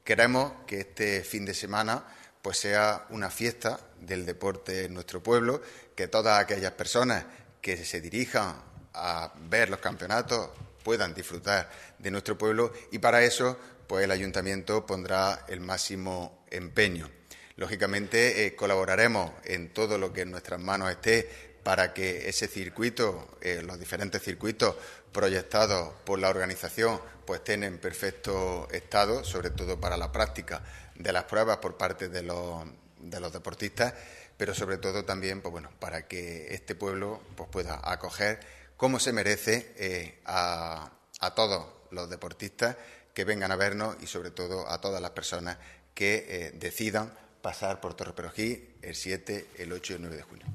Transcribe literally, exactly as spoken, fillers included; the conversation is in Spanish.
Queremos que este fin de semana pues sea una fiesta del deporte en nuestro pueblo, que todas aquellas personas que se dirijan a ver los campeonatos puedan disfrutar de nuestro pueblo y para eso pues el Ayuntamiento pondrá el máximo empeño. Lógicamente eh, colaboraremos en todo lo que en nuestras manos esté para que ese circuito, eh, los diferentes circuitos proyectados por la organización, pues estén en perfecto estado, sobre todo para la práctica de las pruebas por parte de los, de los deportistas, pero sobre todo también, pues bueno, para que este pueblo pues pueda acoger como se merece eh, a, a todos los deportistas que vengan a vernos y sobre todo a todas las personas que eh, decidan pasar por Torre Perojí el siete, el ocho y el nueve de junio.